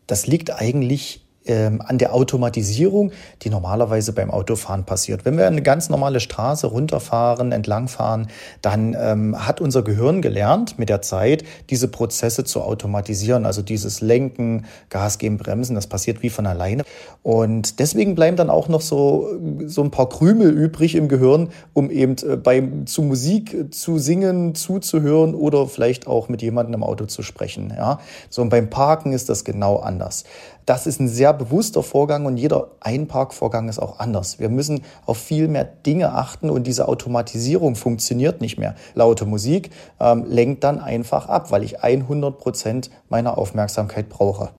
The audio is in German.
Das liegt eigentlich an der Automatisierung, die normalerweise beim Autofahren passiert. Wenn wir eine ganz normale Straße runterfahren, entlangfahren, dann hat unser Gehirn gelernt mit der Zeit, diese Prozesse zu automatisieren. Also dieses Lenken, Gas geben, Bremsen, das passiert wie von alleine. Und deswegen bleiben dann auch noch so ein paar Krümel übrig im Gehirn, um eben zu Musik zu singen, zuzuhören oder vielleicht auch mit jemandem im Auto zu sprechen. Ja? So, und beim Parken ist das genau anders. Das ist ein sehr bewusster Vorgang und jeder Einparkvorgang ist auch anders. Wir müssen auf viel mehr Dinge achten und diese Automatisierung funktioniert nicht mehr. Laute Musik lenkt dann einfach ab, weil ich 100% meiner Aufmerksamkeit brauche.